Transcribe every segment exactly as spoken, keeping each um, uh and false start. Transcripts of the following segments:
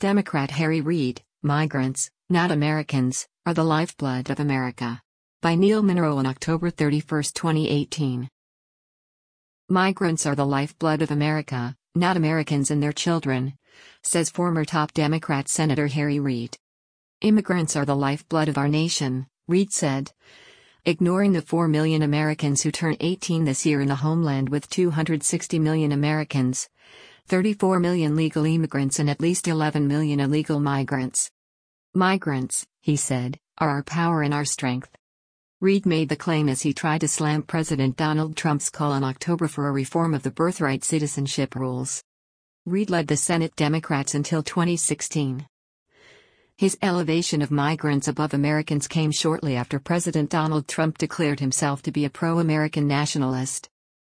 Democrat Harry Reid, Migrants, Not Americans, Are the Lifeblood of America. By Neil Munro on October thirty-first, twenty eighteen. Migrants are the lifeblood of America, not Americans and their children, says former top Democrat Senator Harry Reid. Immigrants are the lifeblood of our nation, Reid said. Ignoring the four million Americans who turn eighteen this year in the homeland with two hundred sixty million Americans, thirty-four million legal immigrants and at least eleven million illegal migrants. Migrants, he said, are our power and our strength. Reid made the claim as he tried to slam President Donald Trump's call in October for a reform of the birthright citizenship rules. Reid led the Senate Democrats until twenty sixteen. His elevation of migrants above Americans came shortly after President Donald Trump declared himself to be a pro-American nationalist.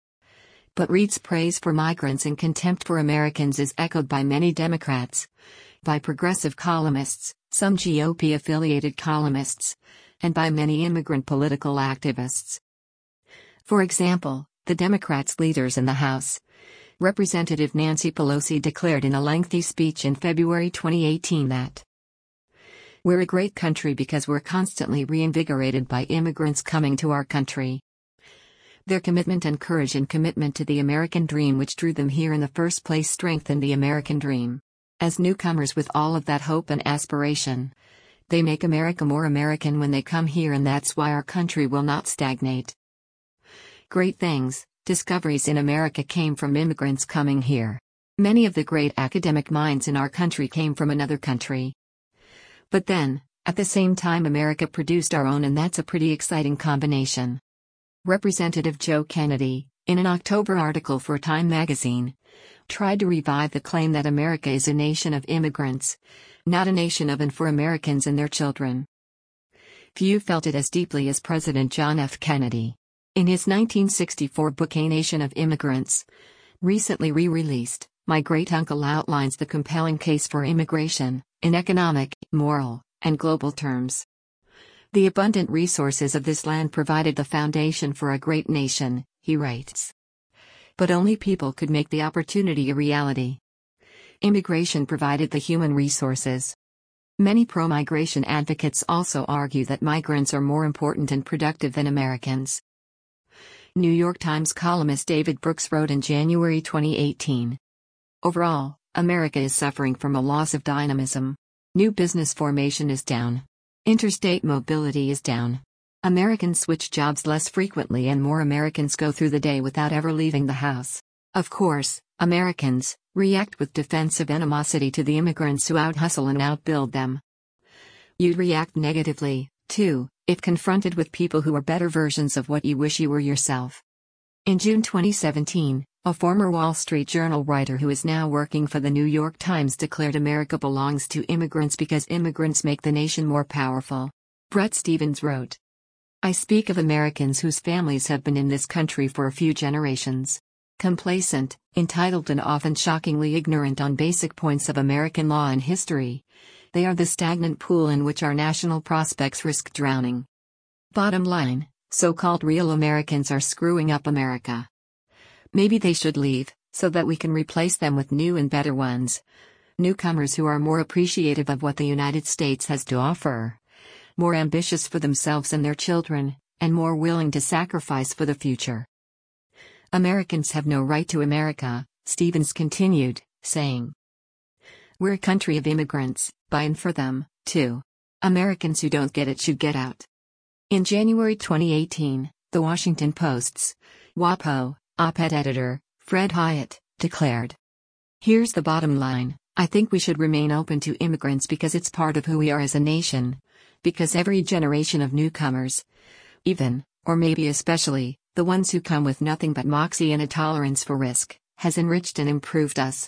But Reid's praise for migrants and contempt for Americans is echoed by many Democrats, by progressive columnists, some G O P-affiliated columnists, and by many immigrant political activists. For example, the Democrats' leaders in the House, Representative Nancy Pelosi declared in a lengthy speech in February twenty eighteen that we're a great country because we're constantly reinvigorated by immigrants coming to our country. Their commitment and courage and commitment to the American dream which drew them here in the first place strengthened the American dream. As newcomers with all of that hope and aspiration, they make America more American when they come here, and that's why our country will not stagnate. Great things, discoveries in America came from immigrants coming here. Many of the great academic minds in our country came from another country. But then, at the same time, America produced our own, and that's a pretty exciting combination. Representative Joe Kennedy, in an October article for Time magazine, tried to revive the claim that America is a nation of immigrants, not a nation of and for Americans and their children. Few felt it as deeply as President John F. Kennedy. In his nineteen sixty-four book A Nation of Immigrants, recently re-released, my great-uncle outlines the compelling case for immigration, in economic, moral, and global terms. The abundant resources of this land provided the foundation for a great nation, he writes. But only people could make the opportunity a reality. Immigration provided the human resources. Many pro-migration advocates also argue that migrants are more important and productive than Americans. New York Times columnist David Brooks wrote in January twenty eighteen. Overall, America is suffering from a loss of dynamism. New business formation is down. Interstate mobility is down. Americans switch jobs less frequently and more Americans go through the day without ever leaving the house. Of course, Americans react with defensive animosity to the immigrants who out-hustle and outbuild them. You'd react negatively, too, if confronted with people who are better versions of what you wish you were yourself. In June twenty seventeen, a former Wall Street Journal writer who is now working for the New York Times declared America belongs to immigrants because immigrants make the nation more powerful. Bret Stephens wrote, I speak of Americans whose families have been in this country for a few generations. Complacent, entitled and often shockingly ignorant on basic points of American law and history, they are the stagnant pool in which our national prospects risk drowning. Bottom line, so-called real Americans are screwing up America. Maybe they should leave, so that we can replace them with new and better ones. Newcomers who are more appreciative of what the United States has to offer, more ambitious for themselves and their children, and more willing to sacrifice for the future. Americans have no right to America, Stephens continued, saying. We're a country of immigrants, by and for them, too. Americans who don't get it should get out. In January twenty eighteen, The Washington Post's WAPO op-ed editor, Fred Hiatt, declared. Here's the bottom line, I think we should remain open to immigrants because it's part of who we are as a nation, because every generation of newcomers, even, or maybe especially, the ones who come with nothing but moxie and a tolerance for risk, has enriched and improved us.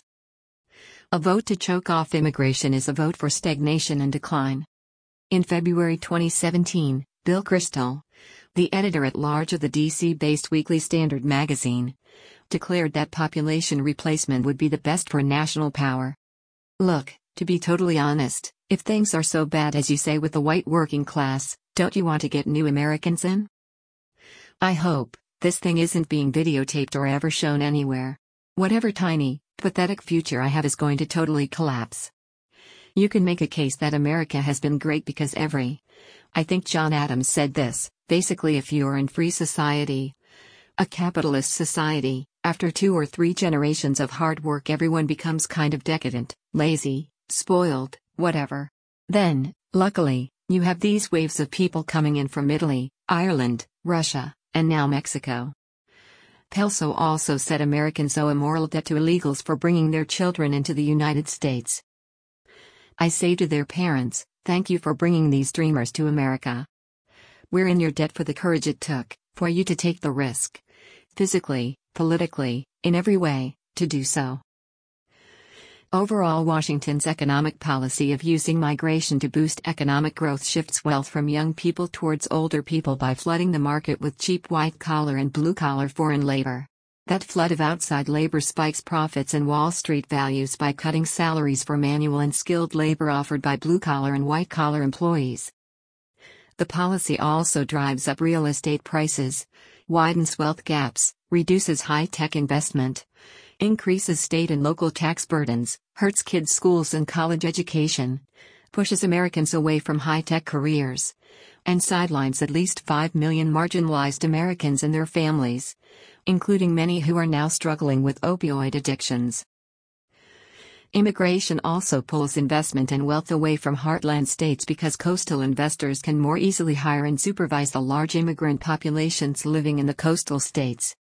A vote to choke off immigration is a vote for stagnation and decline. In February twenty seventeen, Bill Kristol, the editor-at-large of the D C-based Weekly Standard magazine, declared that population replacement would be the best for national power. Look, to be totally honest, if things are so bad as you say with the white working class, don't you want to get new Americans in? I hope this thing isn't being videotaped or ever shown anywhere. Whatever tiny, pathetic future I have is going to totally collapse. You can make a case that America has been great because every. I think John Adams said this, basically if you're in free society, a capitalist society, after two or three generations of hard work everyone becomes kind of decadent, lazy, spoiled, whatever. Then, luckily, you have these waves of people coming in from Italy, Ireland, Russia, and now Mexico. Pelso also said Americans owe a moral debt to illegals for bringing their children into the United States. I say to their parents, thank you for bringing these dreamers to America. We're in your debt for the courage it took, for you to take the risk. Physically, politically, in every way, to do so. Overall, Washington's economic policy of using migration to boost economic growth shifts wealth from young people towards older people by flooding the market with cheap white-collar and blue-collar foreign labor. That flood of outside labor spikes profits and Wall Street values by cutting salaries for manual and skilled labor offered by blue-collar and white-collar employees. The policy also drives up real estate prices, widens wealth gaps, reduces high-tech investment, increases state and local tax burdens, hurts kids' schools and college education, pushes Americans away from high-tech careers, and sidelines at least five million marginalized Americans and their families, including many who are now struggling with opioid addictions. Immigration also pulls investment and wealth away from heartland states because coastal investors can more easily hire and supervise the large immigrant populations living in the coastal states.